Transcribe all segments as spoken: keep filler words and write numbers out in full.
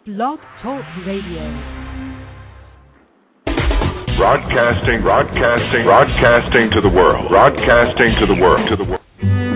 Blog Talk Radio. Broadcasting, broadcasting, broadcasting to the world. Broadcasting to the world. To the world.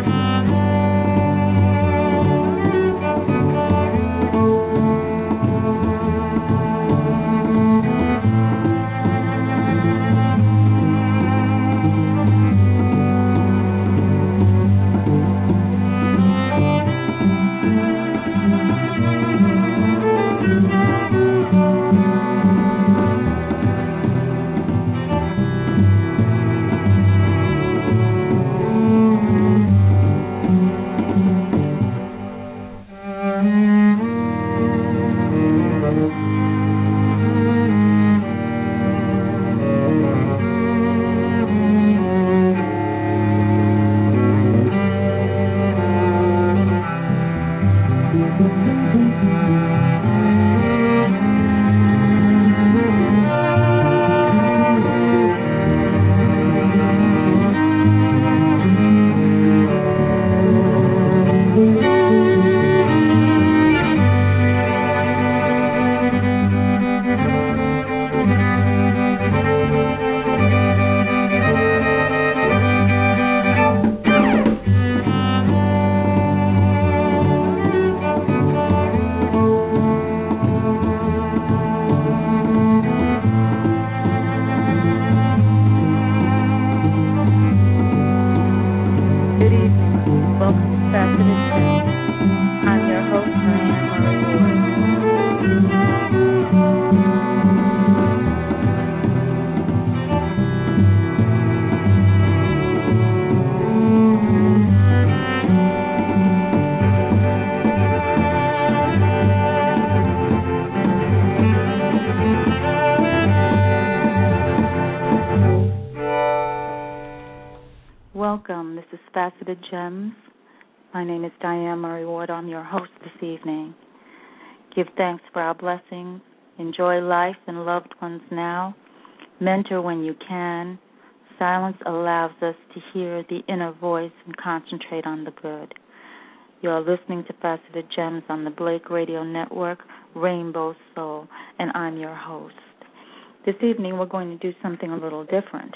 Welcome. This is Faceted Gems. My name is Diane Murray Ward. I'm your host this evening. Give thanks for our blessings. Enjoy life and loved ones now. Mentor when you can. Silence allows us to hear the inner voice and concentrate on the good. You are listening to Faceted Gems on the Blake Radio Network, Rainbow Soul, and I'm your host. This evening we're going to do something a little different.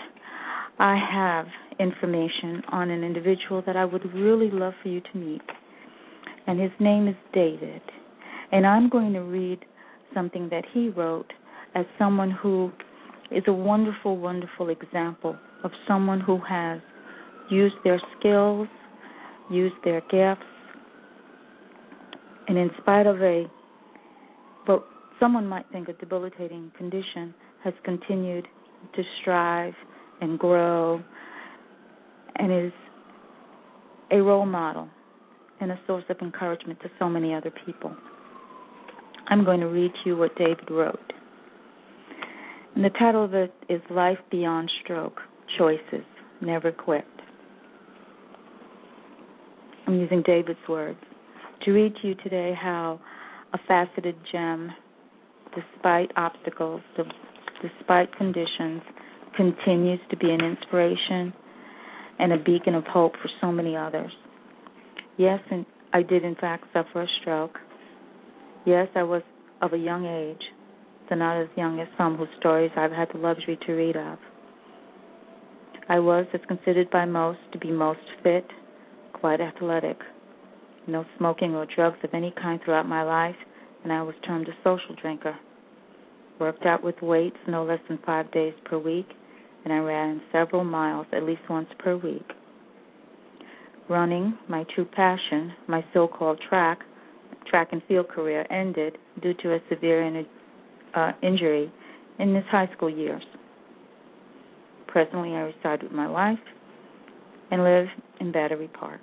I have information on an individual that I would really love for you to meet, and his name is David. And I'm going to read something that he wrote as someone who is a wonderful, wonderful example of someone who has used their skills, used their gifts, and in spite of a, what someone might think a debilitating condition, has continued to strive and grow, and is a role model and a source of encouragement to so many other people. I'm going to read to you what David wrote. And the title of it is Life Beyond Stroke, Choices, Never Quit. I'm using David's words to read to you today how a faceted gem, despite obstacles, despite conditions, continues to be an inspiration and a beacon of hope for so many others. Yes, and I did in fact suffer a stroke. Yes, I was of a young age, though not as young as some whose stories I've had the luxury to read of. I was, as considered by most, to be most fit, quite athletic. No smoking or drugs of any kind throughout my life, and I was termed a social drinker. Worked out with weights no less than five days per week, and I ran several miles at least once per week. Running, my true passion, my so-called track, track and field career ended due to a severe in, uh, injury in his high school years. Presently, I reside with my wife and live in Battery Park.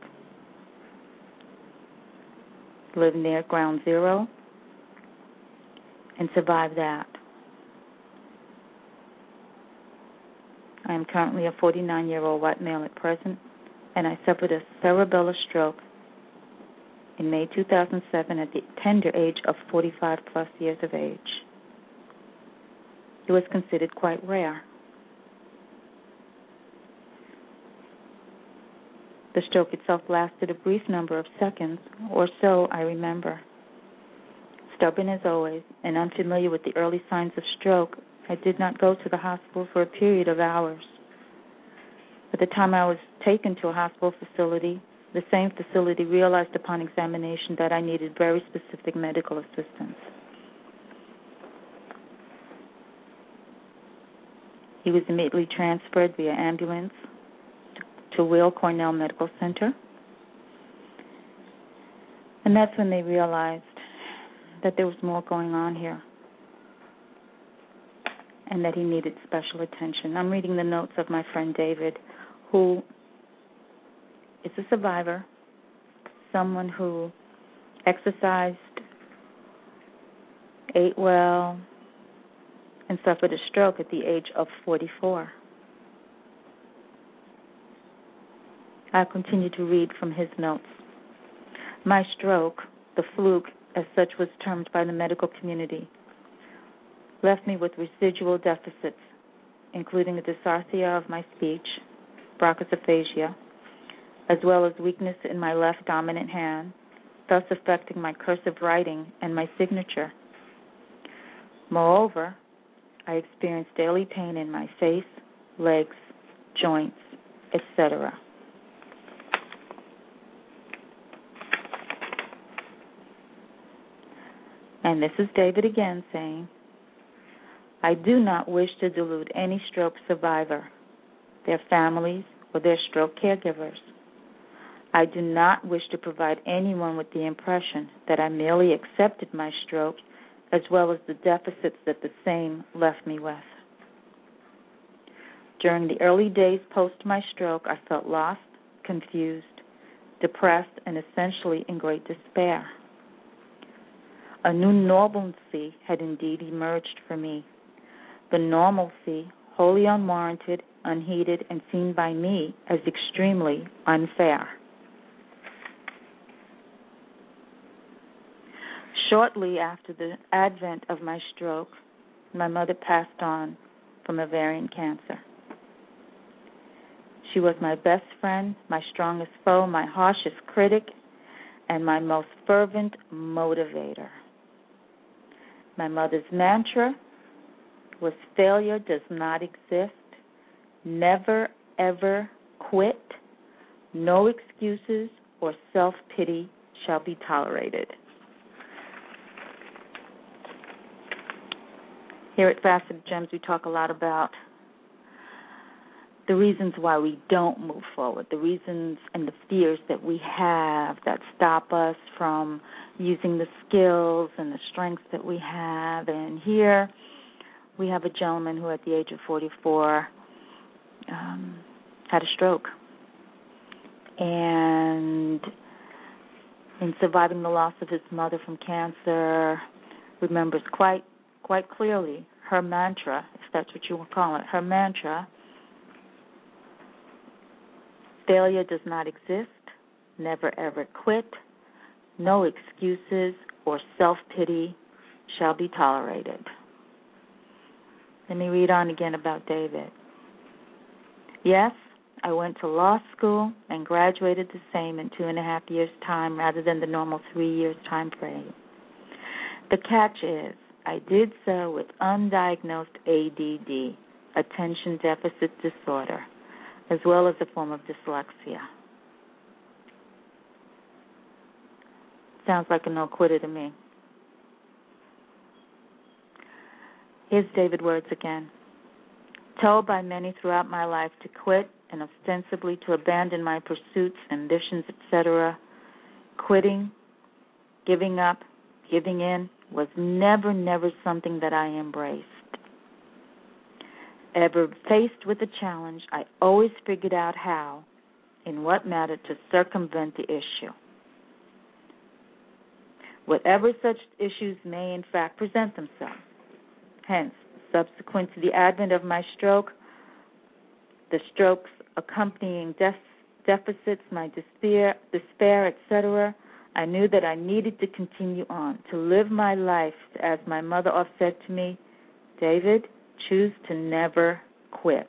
Live near Ground Zero and survive that. I am currently a forty-nine-year-old white male at present, and I suffered a cerebellar stroke in May two thousand seven at the tender age of forty-five plus years of age. It was considered quite rare. The stroke itself lasted a brief number of seconds, or so I remember. Stubborn as always and unfamiliar with the early signs of stroke, I did not go to the hospital for a period of hours. By the time I was taken to a hospital facility, the same facility realized upon examination that I needed very specific medical assistance. He was immediately transferred via ambulance to Weill Cornell Medical Center. And that's when they realized that there was more going on here and that he needed special attention. I'm reading the notes of my friend David, who is a survivor, someone who exercised, ate well, and suffered a stroke at the age of forty-four. I'll continue to read from his notes. My stroke, the fluke, as such was termed by the medical community, left me with residual deficits, including a dysarthria of my speech, bronchosphagia, as well as weakness in my left dominant hand, thus affecting my cursive writing and my signature. Moreover, I experienced daily pain in my face, legs, joints, et cetera. And this is David again saying, I do not wish to delude any stroke survivor, their families, or their stroke caregivers. I do not wish to provide anyone with the impression that I merely accepted my stroke as well as the deficits that the same left me with. During the early days post my stroke, I felt lost, confused, depressed, and essentially in great despair. A new normalcy had indeed emerged for me. The normalcy, wholly unwarranted, unheeded, and seen by me as extremely unfair. Shortly after the advent of my stroke, my mother passed on from ovarian cancer. She was my best friend, my strongest foe, my harshest critic, and my most fervent motivator. My mother's mantra was failure does not exist, never ever quit, no excuses or self-pity shall be tolerated. Here at Faceted Gems, we talk a lot about the reasons why we don't move forward, the reasons and the fears that we have that stop us from using the skills and the strengths that we have. And here we have a gentleman who at the age of forty-four um, had a stroke. And in surviving the loss of his mother from cancer, remembers quite quite clearly her mantra, if that's what you would call it, her mantra, failure does not exist, never ever quit, no excuses or self-pity shall be tolerated. Let me read on again about David. Yes, I went to law school and graduated the same in two and a half years' time rather than the normal three years time frame. The catch is, I did so with undiagnosed A D D, attention deficit disorder, as well as a form of dyslexia. Sounds like a no-quitter to me. Here's David's words again. Told by many throughout my life to quit and ostensibly to abandon my pursuits, ambitions, et cetera, quitting, giving up, giving in was never, never something that I embraced. Ever faced with a challenge, I always figured out how, in what manner, to circumvent the issue. Whatever such issues may in fact present themselves. Hence, subsequent to the advent of my stroke, the stroke's accompanying def- deficits, my despair, despair, et cetera, I knew that I needed to continue on, to live my life, as my mother oft said to me, David, choose to never quit.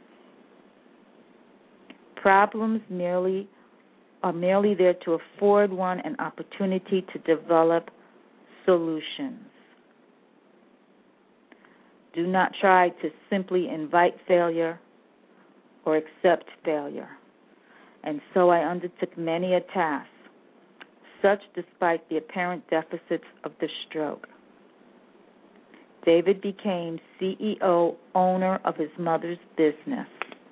Problems merely are merely there to afford one an opportunity to develop solutions. Do not try to simply invite failure or accept failure. And so I undertook many a task, such despite the apparent deficits of the stroke. David became C E O, owner of his mother's business,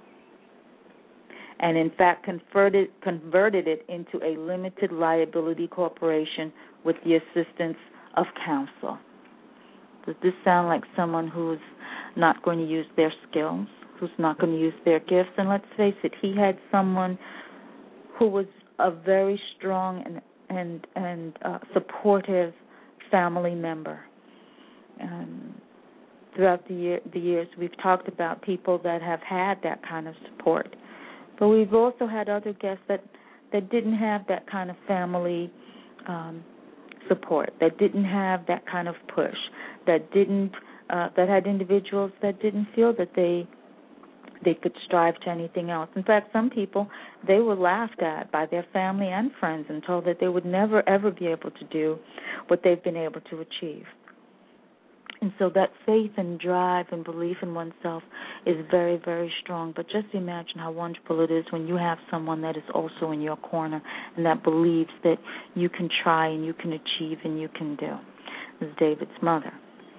and in fact converted, converted it into a limited liability corporation with the assistance of counsel. Does this sound like someone who's not going to use their skills, who's not going to use their gifts? And let's face it, he had someone who was a very strong and and, and uh, supportive family member. Um, throughout the, year, the years, we've talked about people that have had that kind of support. But we've also had other guests that, that didn't have that kind of family um, support, that didn't have that kind of push, that didn't uh, that had individuals that didn't feel that they they could strive to anything else. In fact, some people, they were laughed at by their family and friends and told that they would never, ever be able to do what they've been able to achieve. And so that faith and drive and belief in oneself is very, very strong. But just imagine how wonderful it is when you have someone that is also in your corner and that believes that you can try and you can achieve and you can do. This is David's mother.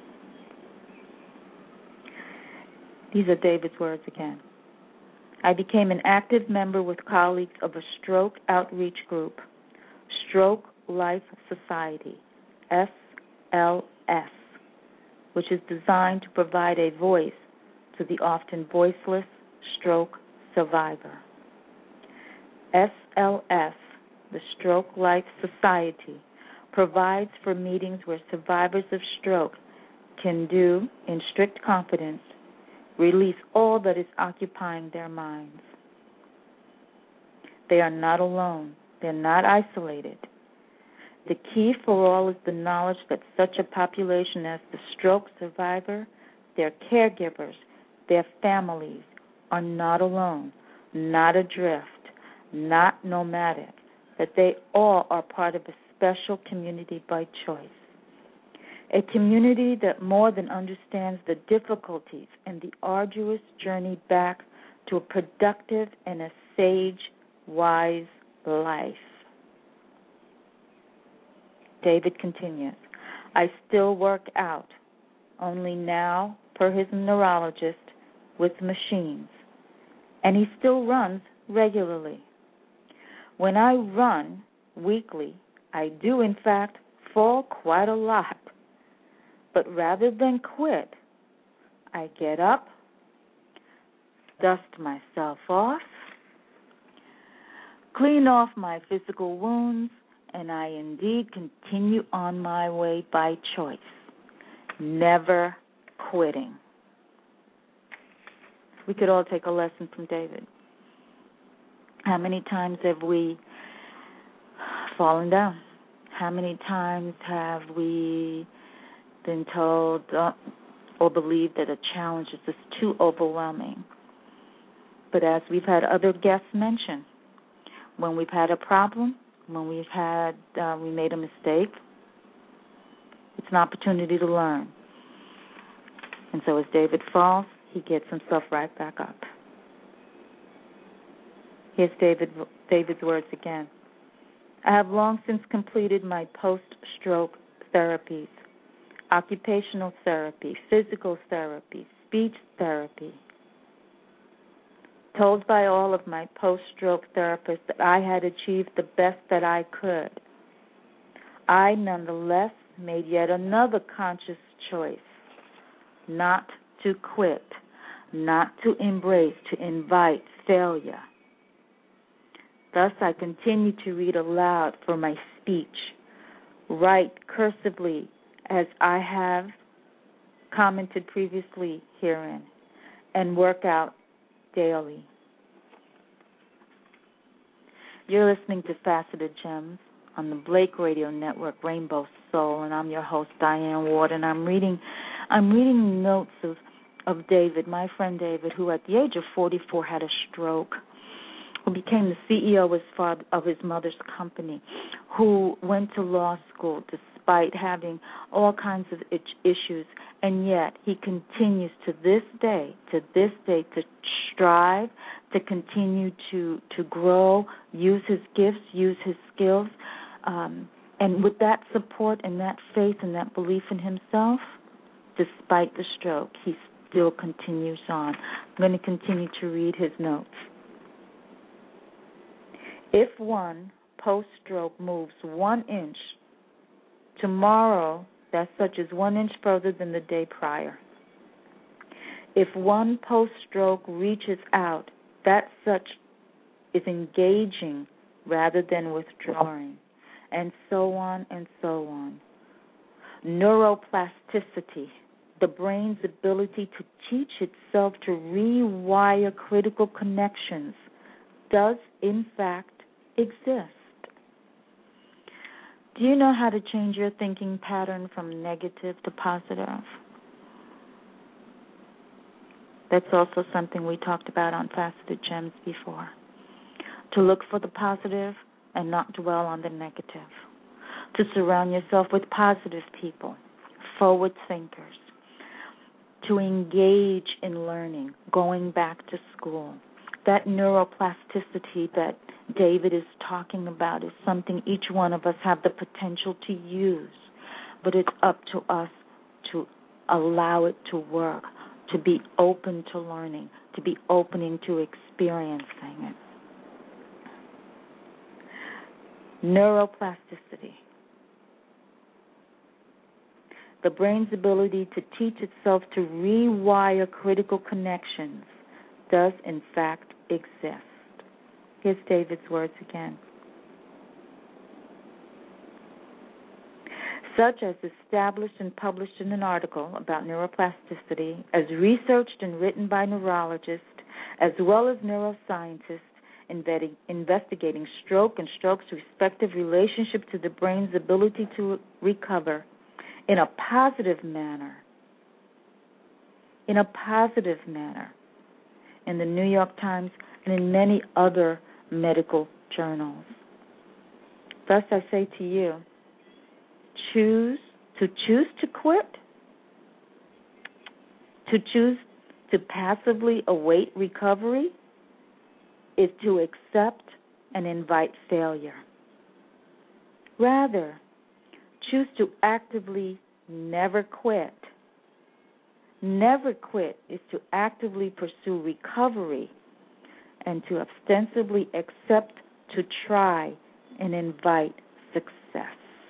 These are David's words again. I became an active member with colleagues of a stroke outreach group, Stroke Life Society, S L S, which is designed to provide a voice to the often voiceless stroke survivor. S L S, the Stroke Life Society, provides for meetings where survivors of stroke can do, in strict confidence, release all that is occupying their minds. They are not alone. They're not isolated. The key for all is the knowledge that such a population as the stroke survivor, their caregivers, their families are not alone, not adrift, not nomadic, that they all are part of a special community by choice. A community that more than understands the difficulties and the arduous journey back to a productive and a sage, wise life. David continues, I still work out, only now, per his neurologist, with machines, and he still runs regularly. When I run weekly, I do, in fact, fall quite a lot. But rather than quit, I get up, dust myself off, clean off my physical wounds, and I indeed continue on my way by choice, never quitting. We could all take a lesson from David. How many times have we fallen down? How many times have we been told uh, or believed that a challenge is just too overwhelming? But as we've had other guests mention, when we've had a problem, when we've had, uh, we made a mistake, it's an opportunity to learn. And so as David falls, he gets himself right back up. Here's David, David's words again. I have long since completed my post-stroke therapies, occupational therapy, physical therapy, speech therapy. Told by all of my post-stroke therapists that I had achieved the best that I could, I nonetheless made yet another conscious choice, not to quit, not to embrace, to invite failure. Thus, I continue to read aloud for my speech, write cursively as I have commented previously herein, and work out daily. You're listening to Faceted Gems on the Blake Radio Network, Rainbow Soul, and I'm your host, Diane Ward, and I'm reading I'm reading notes of, of David, my friend David, who at the age of forty-four had a stroke, who became the C E O of his, father, of his mother's company, who went to law school despite having all kinds of issues, and yet he continues to this day, to this day, to strive, to continue to, to grow, use his gifts, use his skills, um, and with that support and that faith and that belief in himself, despite the stroke, he still continues on. I'm going to continue to read his notes. If one post-stroke moves one inch, tomorrow that such is one inch further than the day prior. If one post-stroke reaches out, that such is engaging rather than withdrawing, and so on and so on. Neuroplasticity, the brain's ability to teach itself to rewire critical connections, does in fact exist. Do you know how to change your thinking pattern from negative to positive? That's also something we talked about on Faceted Gems before. To look for the positive and not dwell on the negative. To surround yourself with positive people, forward thinkers. To engage in learning, going back to school. That neuroplasticity that David is talking about is something each one of us have the potential to use, but it's up to us to allow it to work, to be open to learning, to be opening to experiencing it. Neuroplasticity. The brain's ability to teach itself to rewire critical connections does in fact exist. Here's David's words again. Such as established and published in an article about neuroplasticity, as researched and written by neurologists, as well as neuroscientists investigating stroke and stroke's respective relationship to the brain's ability to recover in a positive manner, in a positive manner, in the New York Times and in many other medical journals. Thus I say to you, choose to choose to quit, to choose to passively await recovery is to accept and invite failure. Rather, choose to actively never quit. Never quit is to actively pursue recovery and to ostensibly accept, to try, and invite success.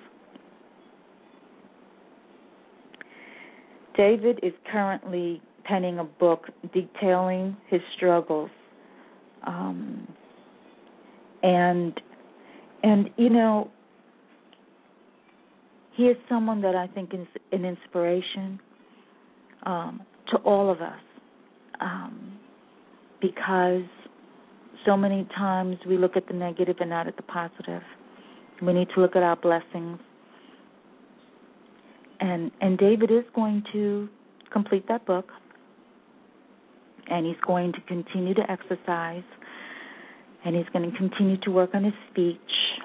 David is currently penning a book detailing his struggles. Um, and, and you know, he is someone that I think is an inspiration um, to all of us um, because so many times we look at the negative and not at the positive. We need to look at our blessings. And and David is going to complete that book, and he's going to continue to exercise, and he's going to continue to work on his speech.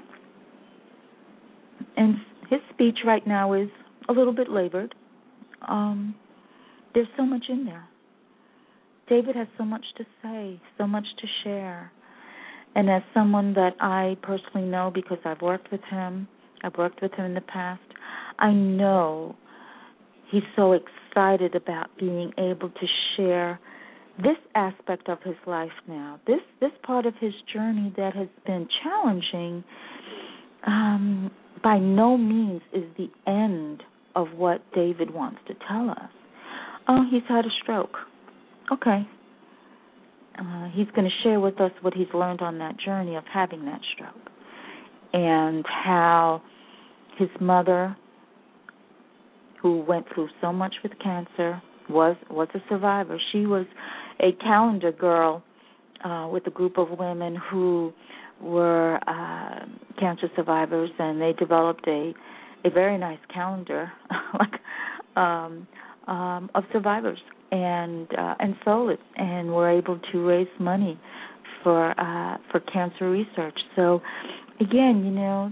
And his speech right now is a little bit labored. Um, there's so much in there. David has so much to say, so much to share. And as someone that I personally know because I've worked with him, I've worked with him in the past, I know he's so excited about being able to share this aspect of his life now, this this part of his journey that has been challenging, um, by no means is the end of what David wants to tell us. Oh, he's had a stroke. Okay. Uh, he's going to share with us what he's learned on that journey of having that stroke and how his mother, who went through so much with cancer, was was a survivor. She was a calendar girl uh, with a group of women who were uh, cancer survivors, and they developed a a very nice calendar like um, um, of survivors, and uh, and sold it, and were able to raise money for uh, for cancer research. So, again, you know,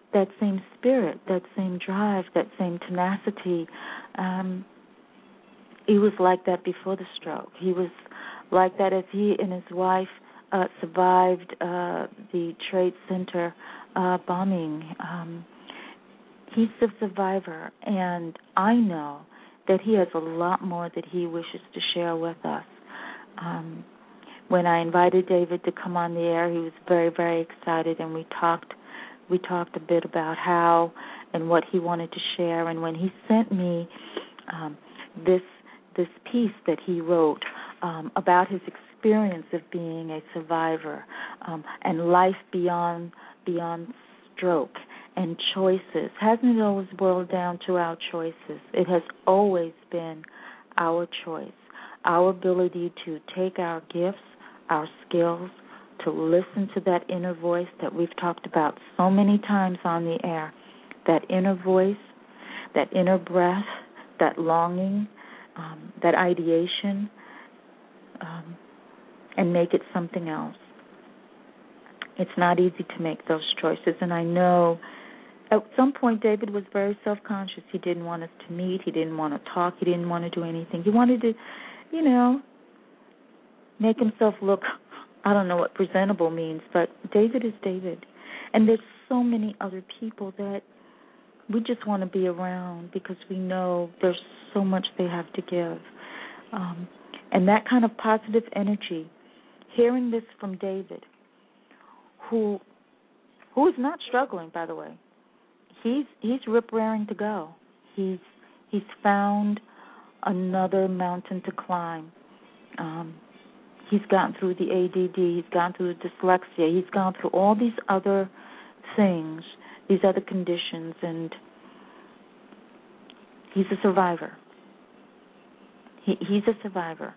that same spirit, that same drive, that same tenacity. Um, he was like that before the stroke. He was like that as he and his wife uh, survived uh, the Trade Center uh, bombing. Um, he's the survivor, and I know that he has a lot more that he wishes to share with us. Um, when I invited David to come on the air, he was very, very excited, and we talked we talked a bit about how and what he wanted to share. And when he sent me um, this this piece that he wrote um, about his experience of being a survivor um, and life beyond beyond stroke and choices, hasn't it always boiled down to our choices? It has always been our choice, our ability to take our gifts, our skills, to listen to that inner voice that we've talked about so many times on the air, that inner voice, that inner breath, that longing, um, that ideation, um, and make it something else. It's not easy to make those choices, and I know at some point David was very self-conscious. He didn't want us to meet. He didn't want to talk. He didn't want to do anything. He wanted to, you know, make himself look, I don't know what presentable means, but David is David. And there's so many other people that we just want to be around because we know there's so much they have to give. Um, and that kind of positive energy, hearing this from David, who who is not struggling, by the way. He's he's rip-raring to go. He's he's found another mountain to climb. Um, he's gotten through the A D D. He's gone through the dyslexia. He's gone through all these other things, these other conditions, and he's a survivor. He, he's a survivor.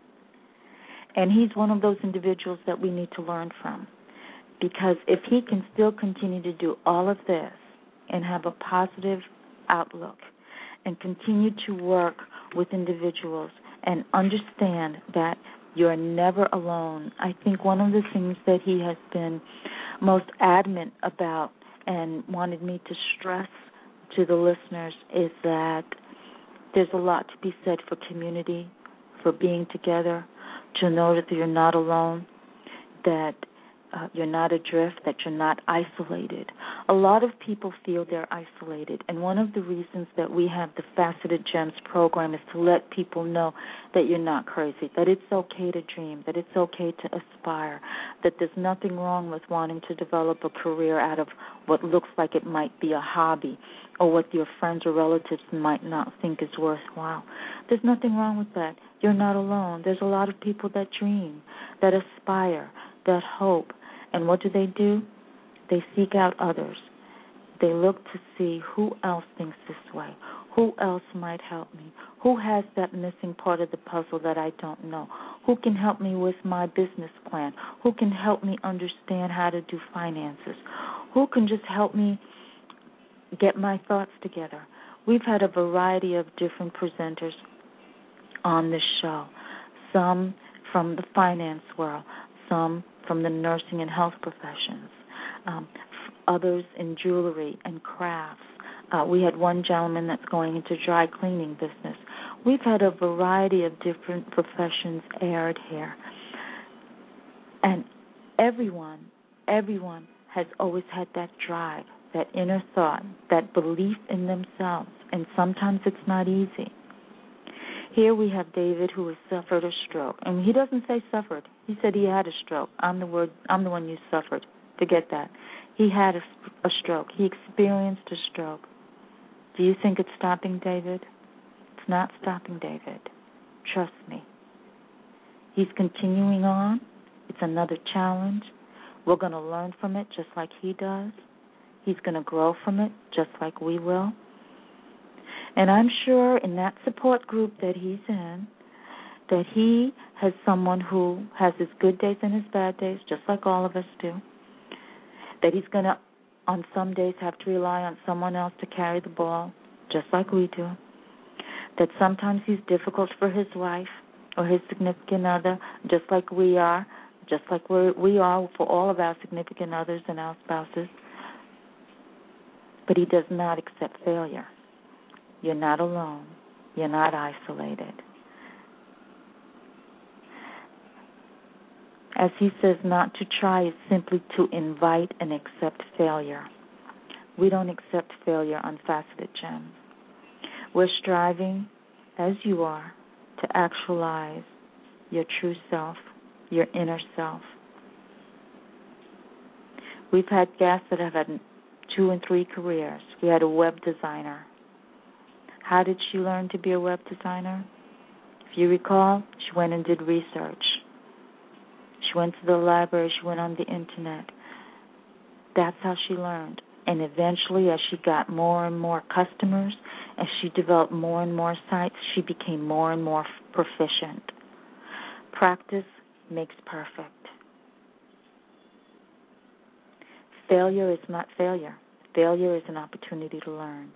And he's one of those individuals that we need to learn from. Because if he can still continue to do all of this and have a positive outlook and continue to work with individuals and understand that you're never alone, I think one of the things that he has been most adamant about and wanted me to stress to the listeners is that there's a lot to be said for community, for being together, to know that you're not alone, that uh, you're not adrift, that you're not isolated. A lot of people feel they're isolated, and one of the reasons that we have the Faceted Gems program is to let people know that you're not crazy, that it's okay to dream, that it's okay to aspire, that there's nothing wrong with wanting to develop a career out of what looks like it might be a hobby or what your friends or relatives might not think is worthwhile. There's nothing wrong with that. You're not alone. There's a lot of people that dream, that aspire, that hope. And what do they do? They seek out others. They look to see who else thinks this way, who else might help me, who has that missing part of the puzzle that I don't know, who can help me with my business plan, who can help me understand how to do finances, who can just help me get my thoughts together. We've had a variety of different presenters on this show, some from the finance world, some from the nursing and health professions, um, others in jewelry and crafts. Uh, we had one gentleman that's going into dry cleaning business. We've had a variety of different professions aired here. And everyone, everyone has always had that drive, that inner thought, that belief in themselves. And sometimes it's not easy. Here we have David, who has suffered a stroke, and he doesn't say suffered. He said he had a stroke. I'm the word. I'm the one you suffered. Forget that. He had a, a stroke. He experienced a stroke. Do you think it's stopping David? It's not stopping David. Trust me. He's continuing on. It's another challenge. We're going to learn from it just like he does. He's going to grow from it just like we will. And I'm sure in that support group that he's in, that he has someone who has his good days and his bad days, just like all of us do, that he's going to, on some days, have to rely on someone else to carry the ball, just like we do, that sometimes he's difficult for his wife or his significant other, just like we are, just like we're, we are for all of our significant others and our spouses. but he does not accept failure. You're not alone. You're not isolated. As he says, not to try is simply to invite and accept failure. We don't accept failure on Faceted Gems. We're striving, as you are, to actualize your true self, your inner self. We've had guests that have had two and three careers. We had a web designer. How did she learn to be a web designer? If you recall, she went and did research. She went to the library. She went on the internet. That's how she learned. And eventually, as she got more and more customers, as she developed more and more sites, she became more and more proficient. Practice makes perfect. Failure is not failure. Failure is an opportunity to learn.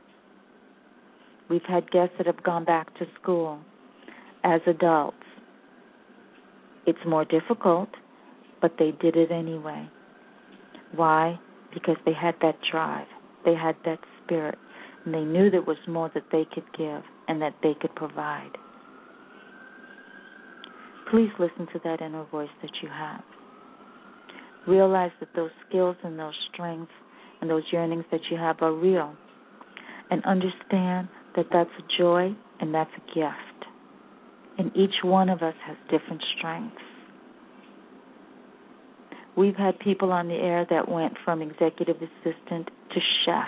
We've had guests that have gone back to school as adults. It's more difficult, but they did it anyway. Why? Because they had that drive. They had that spirit. And they knew there was more that they could give and that they could provide. Please listen to that inner voice that you have. Realize that those skills and those strengths and those yearnings that you have are real. And understand that that's a joy and that's a gift. And each one of us has different strengths. We've had people on the air that went from executive assistant to chef.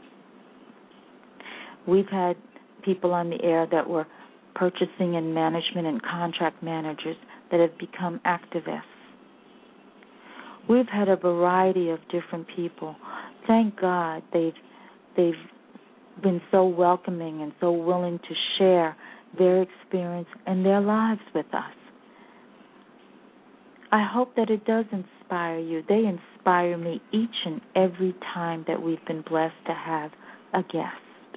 We've had people on the air that were purchasing and management and contract managers that have become activists. We've had a variety of different people. Thank God they've they've been so welcoming and so willing to share their experience and their lives with us. I hope that it does inspire you. They inspire me each and every time that we've been blessed to have a guest.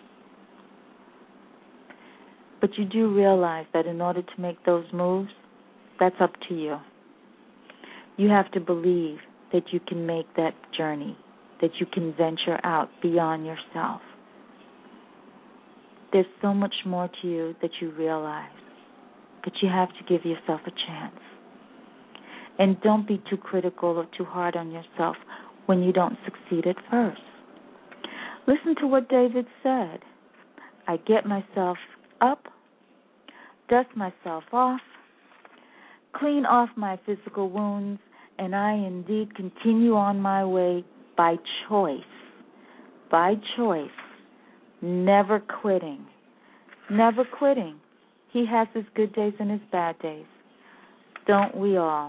But you do realize that in order to make those moves, that's up to you. You have to believe that you can make that journey, that you can venture out beyond yourself. There's so much more to you that you realize, but you have to give yourself a chance. And don't be too critical or too hard on yourself when you don't succeed at first. Listen to what David said. I get myself up, dust myself off, clean off my physical wounds, and I indeed continue on my way by choice. By choice. Never quitting. Never quitting. He has his good days and his bad days. Don't we all?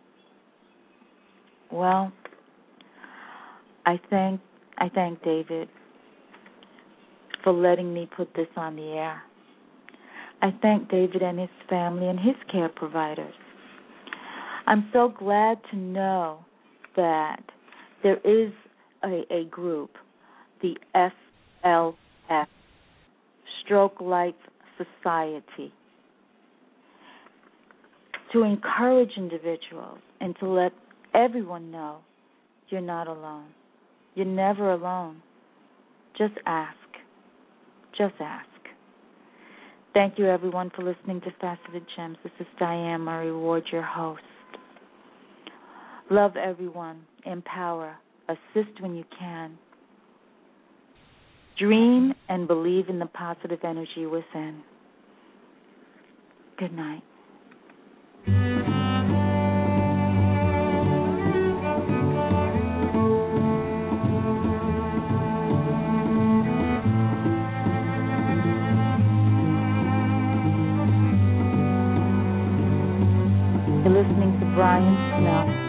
Well, I thank I thank David for letting me put this on the air. I thank David and his family and his care providers. I'm so glad to know that there is a, a group, the S L S, Stroke Life Society, to encourage individuals and to let everyone know you're not alone. You're never alone. Just ask. Just ask. Thank you, everyone, for listening to Faceted Gems. This is Diane Murray Ward, your host. Love everyone. Empower. Assist when you can. Dream and believe in the positive energy within. Good night. You're listening to Brian Snell.